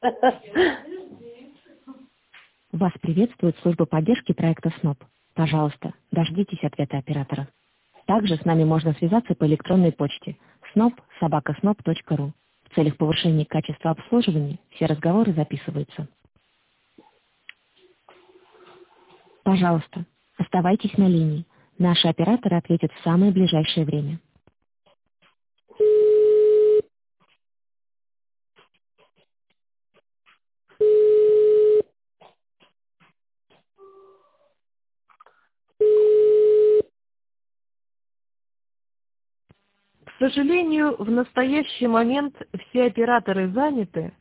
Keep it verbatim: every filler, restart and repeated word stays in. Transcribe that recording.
Вас приветствует служба поддержки проекта СНОП. Пожалуйста, дождитесь ответа оператора. Также с нами можно связаться по электронной почте сноп собака сноп точка ру. В целях повышения качества обслуживания все разговоры записываются. Пожалуйста, оставайтесь на линии. Наши операторы ответят в самое ближайшее время. К сожалению, в настоящий момент все операторы заняты.